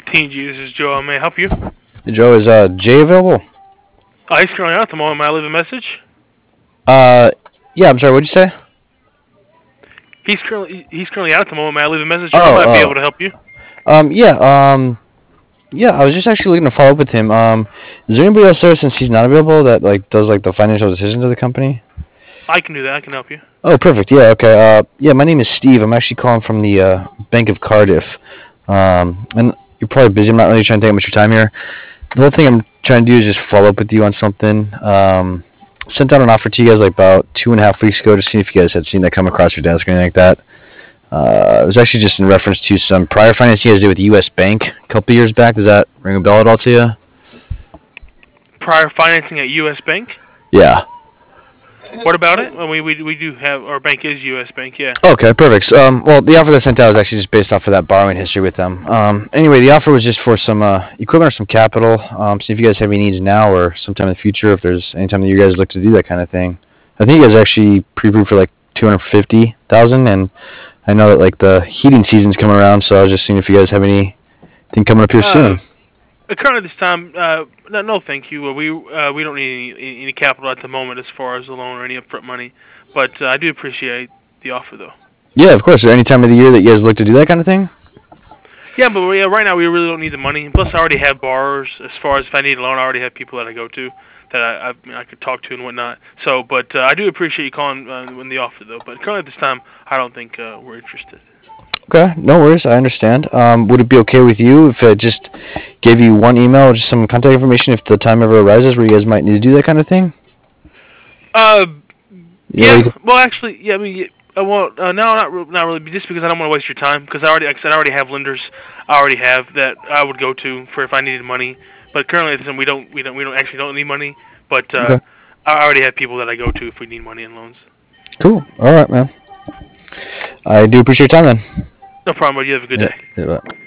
TNG, this is Joe. May I help you? Hey, Joe, is Jay available? He's currently out at the moment. May I leave a message? Uh, yeah. I'm sorry. What'd you say? He's currently out at the moment. May I leave a message, or I might be Oh, able to help you. yeah. Yeah. I was just actually looking to follow up with him. Is there anybody else there since he's not available that like does like the financial decisions of the company? I can do that. I can help you. Oh, perfect. Yeah. Okay. Yeah. My name is Steve. I'm actually calling from the Bank of Cardiff. And you're probably busy. I'm not really trying to take up much of your time here. The whole thing I'm trying to do is just follow up with you on something. Sent out an offer to you guys like about 2.5 weeks ago, just seeing if you guys had seen that come across your desk or anything like that. It was actually just in reference to some prior financing you guys did with U.S. Bank a couple years back. Does that ring a bell at all to you? Prior financing at U.S. Bank. Yeah. What about it? Well, we do have our bank is U.S. Bank. Yeah. Okay, perfect. Well, the offer that I sent out was actually just based off of that borrowing history with them. Anyway, the offer was just for some equipment or some capital. See if you guys have any needs now or sometime in the future. If there's any time that you guys look to do that kind of thing. I think you guys actually pre-approved for like 250,000, and I know that like the heating season's coming around, so I was just seeing if you guys have anything coming up here Uh, soon. Currently this time, no, thank you. We don't need any capital at the moment as far as a loan or any upfront money, but I do appreciate the offer though. Yeah, of course. Is there any time of the year that you guys look to do that kind of thing? Yeah, but yeah, right now we really don't need the money. Plus, I already have borrowers. As far as if I need a loan, I already have people that I go to that I could talk to and whatnot. So, but I do appreciate you calling when the offer though. But currently at this time, I don't think we're interested. Okay, no worries. I understand. Would it be okay with you if I just gave you one email or just some contact information if the time ever arises where you guys might need to do that kind of thing? Uh, Yeah, yeah. Well, actually, yeah. I mean, well, no, not really. Just because I don't want to waste your time. Because like I said, I already have lenders. I already have that I would go to for if I needed money. But currently, at this time, we don't need money. But okay. I already have people that I go to if we need money and loans. Cool. All right, man. I do appreciate your time then. No problem. But you have a good Yeah. day. Yeah, bye.